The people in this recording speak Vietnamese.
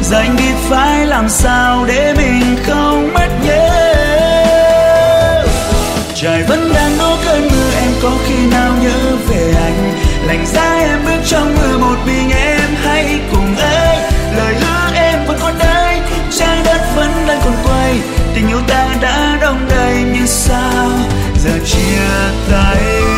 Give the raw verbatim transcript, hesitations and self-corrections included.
Giờ anh biết phải làm sao để mình không mất nhớ. Trời vẫn đang đổ cơn mưa, em có khi nào nhớ về anh? Lạnh giá em bước trong mưa một mình em, hãy cùng ấy. Lời hứa em vẫn còn đây, trái đất vẫn đang còn quay. Tình yêu ta đã đông đầy nhưng sao giờ chia tay.